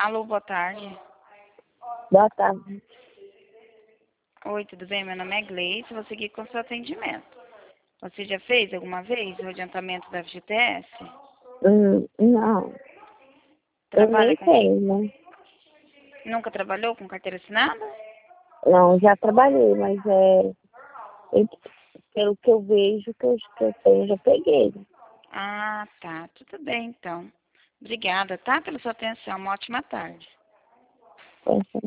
Alô, boa tarde. Boa tarde. Oi, tudo bem? Meu nome é Gleice, vou seguir com o seu atendimento. Você já fez alguma vez o adiantamento da FGTS? Não, eu Trabalha nem com... sei, né? Nunca trabalhou com carteira assinada? Não, já trabalhei, mas eu- pelo que eu vejo, que eu tenho, já peguei. Ah, tá. Tudo bem, então. Obrigada, tá? Pela sua atenção. Uma ótima tarde.